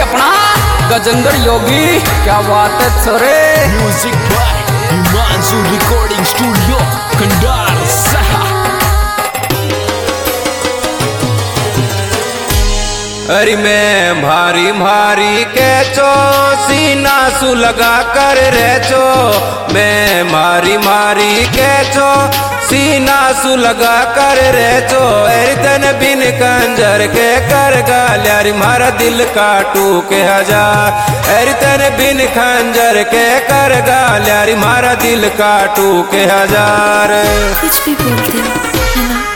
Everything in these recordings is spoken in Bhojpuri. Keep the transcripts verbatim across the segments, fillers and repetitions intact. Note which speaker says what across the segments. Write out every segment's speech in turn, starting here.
Speaker 1: अपना गजेंद्र योगी। क्या बात है छोरे।
Speaker 2: Music by Himanshu recording studio Kandar सहा।
Speaker 3: अरे मैं भारी भारी के चो सीना सु लगा कर रे चो, मैं मारी मारी के चो सीना सु लगा कर रे चो। एरतन बिन कंजर के कर गाल्यारी मारा दिल काटू के हजार। एरतन बिन खंजर के कर गाल्यारी मारा दिल काटू के हजार।
Speaker 4: कुछ भी बोलते हो है ना।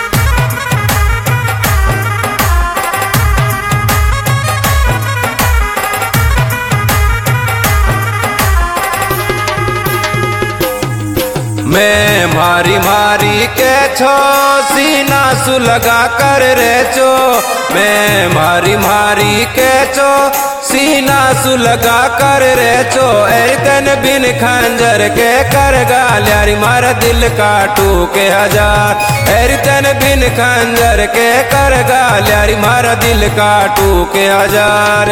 Speaker 3: मैं मारी मारी के छो सीना सु लगा कर रे चो, मैं मारी मारी के चो सीना सु लगा कर रे चो। एरतन बिन खंजर के कर गाल्यारी मारा दिल काटू के हजार। एरतन बिन खंजर के कर गाल्यारी मारा दिल काटू के हजार।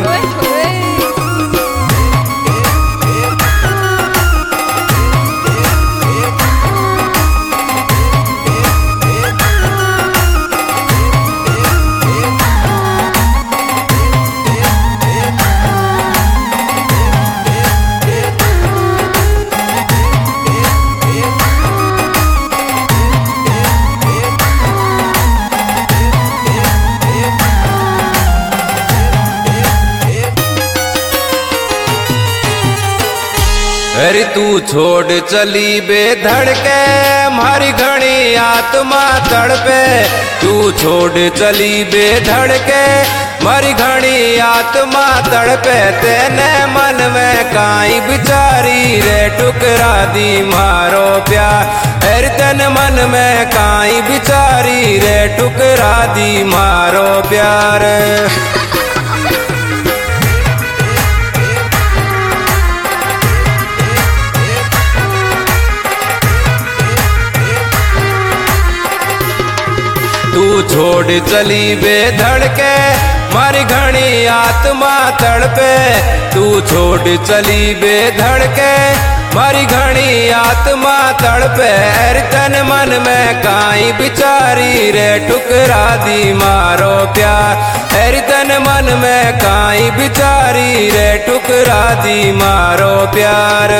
Speaker 3: अरे तू छोड़ चली बेधड़ के मारी घनी आत्मा तड़पे। तू छोड़ चली बेधड़ के मारी घनी आत्मा तड़पे। तेने मन में काई बिचारी रे टुकरा दी मारो प्यार। अरे तेने मन में काई बिचारी रे टुकरा दी मारो प्यार। तू छोड़ चली बेधड़ के मारी घनी आत्मा तड़पे। तू छोड़ चली बेधड़ के मारी घनी आत्मा तड़पे। एरतन मन में काई बिचारी रे टुकरा दी मारो प्यार। एरतन मन में काई बिचारी रे टुकरा दी मारो प्यार।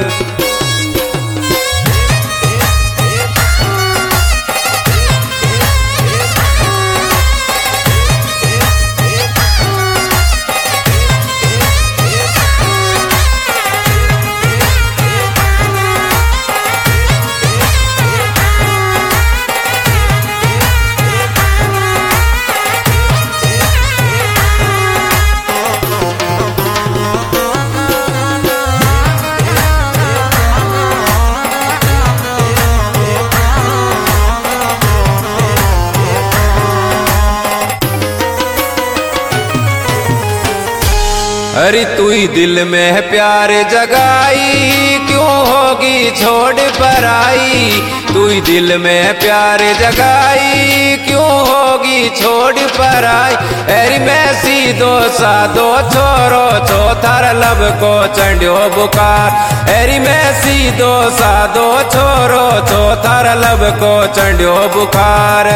Speaker 3: अरे तू ही दिल में प्यार जगाई क्यों होगी छोड़ पर आई। तू ही दिल में प्यार जगाई क्यों होगी छोड़ पर आई। अरे मैं सीधो साधो छोरो छो थार लब को चढ़ो बुखार। अरे मैं सीधो साधो छोरो छो थार लब को चढ़ो बुखार।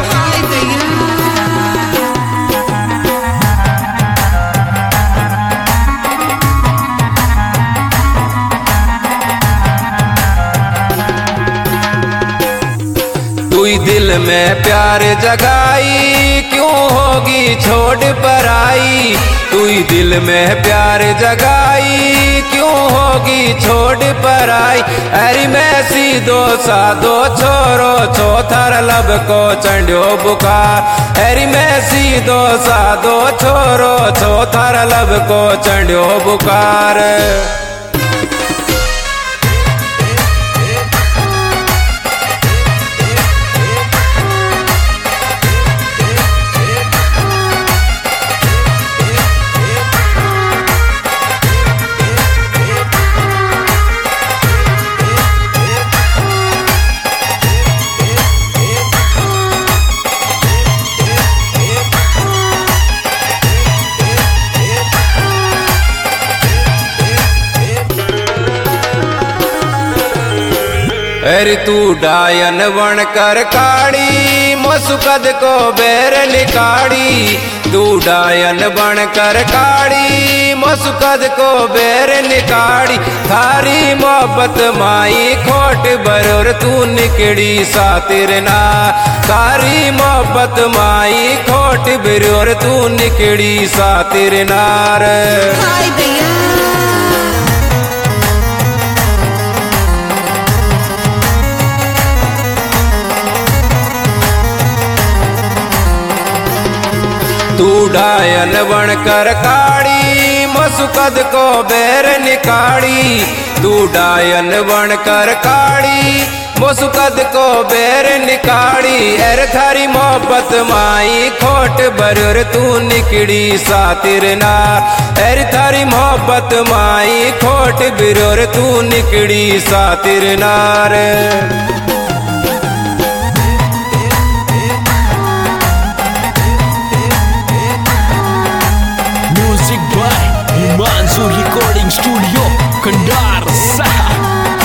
Speaker 3: तू ही दिल में प्यार जगाई क्यों होगी छोड़ पर आई। तू ही दिल में प्यार जगाई क्यों होगी छोड़ पर आई। अरे मैं सीधो साधो छोरो छो थार लब को चढ़ो बुखार। अरे मैं सीधो साधो छोरो छो थार लब को चढ़ो बुखार। अरे तू डायन बन कर काड़ी मोसुकद को बेर निकाड़ी, तू डायन बन कर काड़ी मोसुकद को बेर निकाड़ी। थारी मोहब्बत माई खोट बरोर तू निकड़ी सातिर ना, थारी मोहब्बत माई खोट बरोर तू निकड़ी सातिर नार।
Speaker 4: हाय भैया
Speaker 3: तू डायन बन कर काड़ी मोसुकद को बेर निकाड़ी, तू डायन बन कर काड़ी मोसुकद को बेर निकाड़ी। एर थारी मोहब्बत माई खोट बरोर तू निकड़ी सातिर नार, एर थारी मोहब्बत माई खोट बरोर तू निकड़ी सातिर नार।
Speaker 2: Music by Himanshu Recording Studio, Kandar Saha.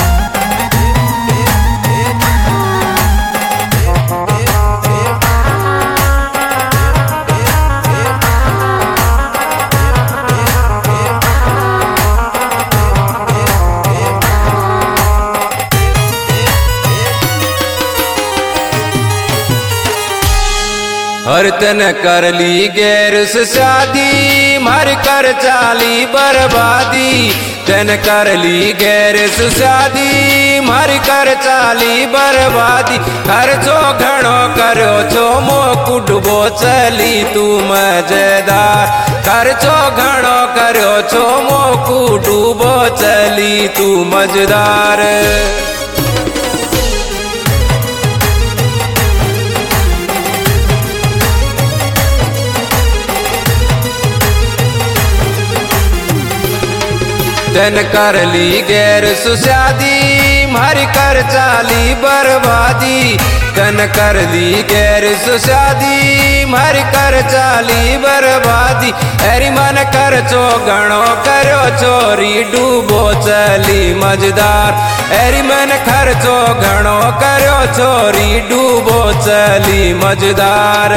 Speaker 3: हर तन कर ली गैर से शादी मर कर चाली बर्बादी, तन कर ली गैर से शादी मर कर चाली बर्बादी। खर्चो घणो करो छो मोकु डुबो चली तू मजेदार, खर्चो घणो करो छो मोकु डुबो चली तू मजेदार। तन कर ली गैर सुशादी मर कर चाली बर्बादी, तन कर ली गैर सुशादी मर कर चाली बर्बादी। एरी मन कर चो गणो करो चोरी डूबो चली मजेदार, एरी मन खर्चो घणो करो चोरी डूबो चली मजेदार।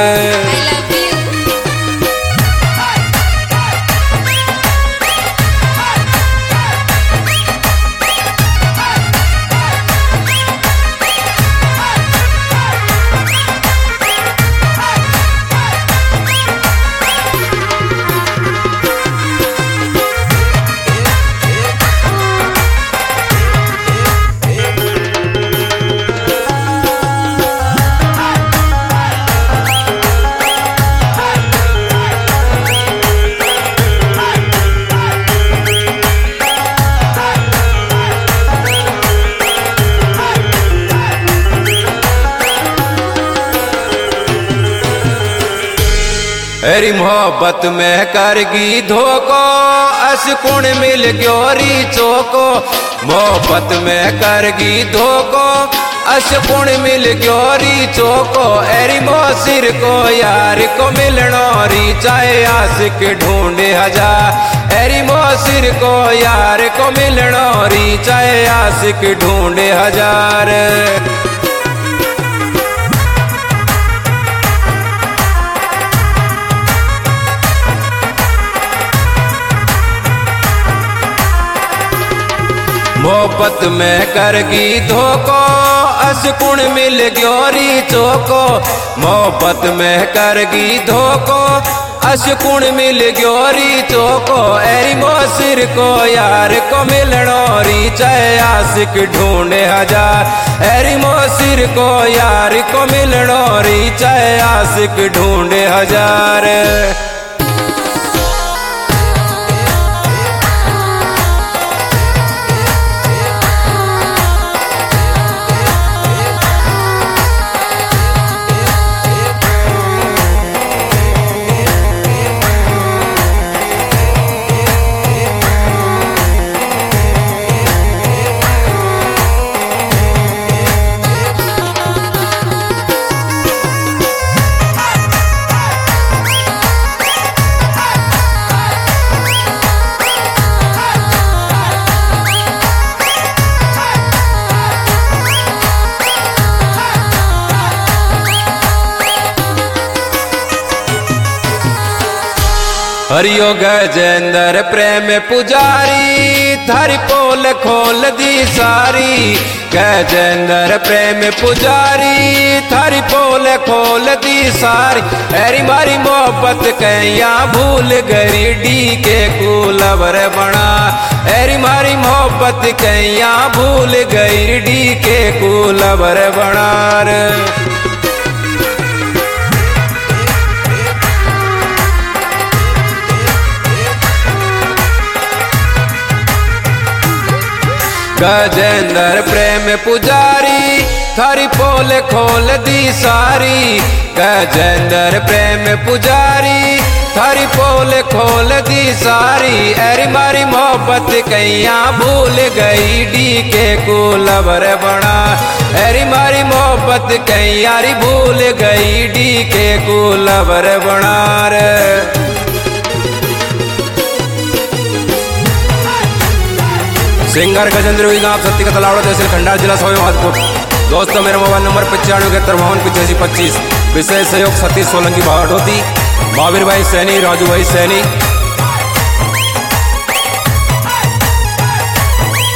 Speaker 3: एरी मोहब्बत में करगी धोको असकुण मिल ग्योरी चोको, मोहब्बत में करगी धोको असकुण मिल ग्योरी चोको। एरी मोसिर को यार को मिलनो री चाहे आशिक ढूंढे हजार, एरी मोसिर को यार को मिलनो री चाहे आशिक ढूंढे हजार। मोहब्बत में करगी धोको असकुण मिल ग्योरी चोको, मोहब्बत में करगी धोको असकुण मिल ग्योरी चोको। एरी मोसिर को यार को मिलनो री चाहे आशिक ढूंढे हजार, एरी मोसिर को यार को मिलनो री चाहे आशिक ढूंढे हजार। हरियो गजेंद्र प्रेम पुजारी थारी पोल खोल दी सारी। गजेंद्र प्रेम पुजारी थारी पोल खोल दी सारी। एरी मारी मोहब्बत कैया भूल गरी डी के कुलवर बना। एरी मारी मोहब्बत कैया भूल गई डी के कुलवर बनार। गजेंद्र प्रेम पुजारी थारी पोल खोल दी सारी। गजेंद्र प्रेम पुजारी थारी पोल खोल दी सारी। एरी मारी मोहब्बत कैया भूल गई डी के कुलवर बना। एरी मारी मोहब्बत कैयारी भूल गई डी के कुलवर बनार। सिंगर गजेंद्र आप सत्य का तलावड़ा तहसील खंडार जिला सवाई माधोपुर। दोस्तों मेरा मोबाइल नंबर पचानवे इकहत्तर बावन पिचासी पच्चीस। विशेष सहयोग सतीश सोलंकी भागवती, महावीर भाई सैनी, राजू भाई Saini.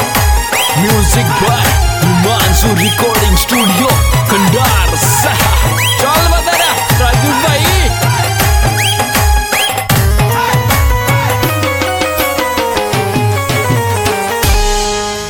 Speaker 2: Music by Himanshu recording studio Khandar.